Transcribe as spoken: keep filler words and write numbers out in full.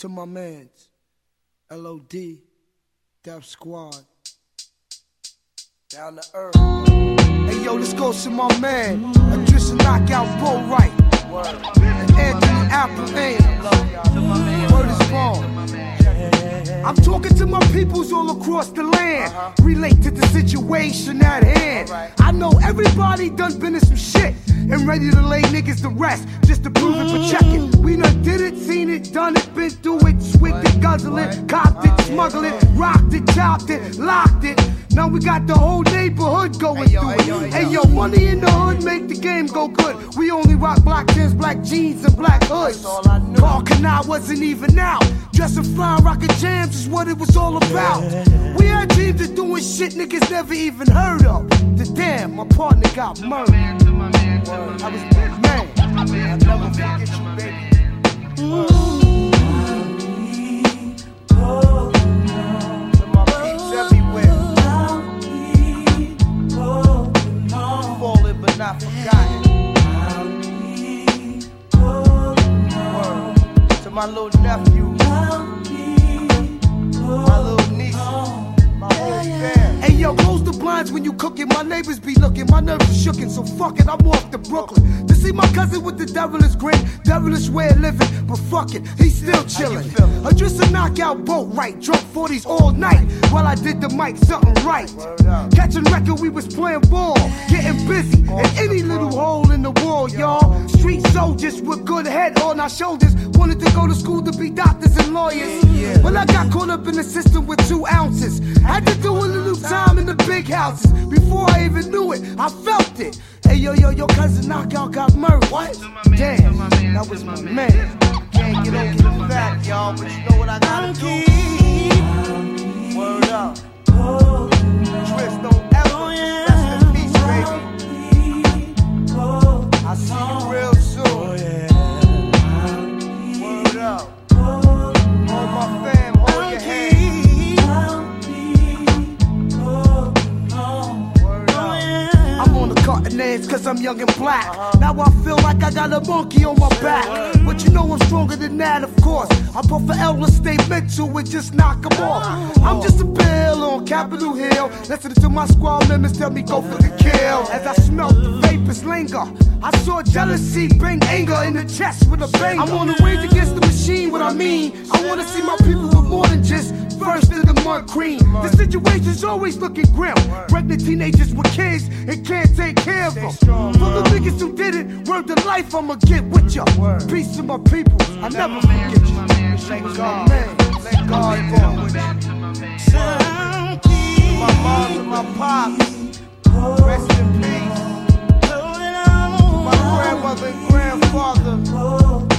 to my mans, L O D, Def Squad, down to earth. Hey yo, this goes to my man, Adrissa Knockout Bull Right, and Anthony Appleton. Word is born. I'm talking to my peoples all across the land. Uh-huh. Relate to the situation at hand. Right. I know everybody done been in some shit and ready to lay niggas to rest just to prove it for checking. We done did it, seen it, done it, been through it, swigged it, guzzled it, copped it, smuggled it, rocked it, chopped it, locked it. Now we got the whole neighborhood going hey, yo, through it. Hey yo, hey, yo. Hey yo, money in the hood make the game go good. We only rock black tins, black jeans, and black hoods. Carl Canal wasn't even out. Dressing fly, rockin' jams is what it was all about. We had dreams of doing shit niggas never even heard of. The damn, my partner got murdered. I was big man. I'll never forget you, baby. Ooh. To my peeps everywhere. Fallen but not forgotten. Word. To my little nephew. My little niece, my whole fam. Hey yo, close the blinds when you cooking. My neighbors be looking, my nerves are shookin', so fuck it, I'm off to Brooklyn to see my cousin with the devilish grin, devilish way of living. But fuck it, he's still chillin'. Adrissa Knockout Bull Right, drunk forties all night while I did the mic something right. Catching record, we was playing ball, getting busy in any little hole in the wall, y'all. Street soldiers with good head on our shoulders, wanted to go to school to be doctors and lawyers. Well, I got caught up in the system with two ounces. Had to do a little time in the big houses. Before I even knew it, I felt it. Hey yo, yo, your cousin Knockout got murdered. What? Damn, that was my man. Can't get over the fact, y'all, but you know what I gotta do. Word up. Tris, don't ever rest in peace, baby. I'll see you real soon. Word up. All my fam, hold your hand. Cutting edge cause I'm young and black. Uh-huh. Now I feel like I got a monkey on my back. Uh-huh. But you know I'm stronger than that, of course. I puff for Elder State Mitchell and just knock them off. Uh-huh. I'm just a bill on Capitol Hill, listening to my squad members tell me go for the kill. As I smelt the vapors linger, I saw jealousy bring anger in the chest with a bang. I'm on the rage against the machine, what I mean, I wanna see my people with more than just first in the mud cream. The situation's always looking grim. Pregnant teenagers with kids and can't take care of them. For the niggas who did it, word to life, I'ma get with ya. Peace to my people, I never forget you. Thank God, man. Thank God for with you. To my moms and my pops, rest in peace. To my grandmother and grandfather.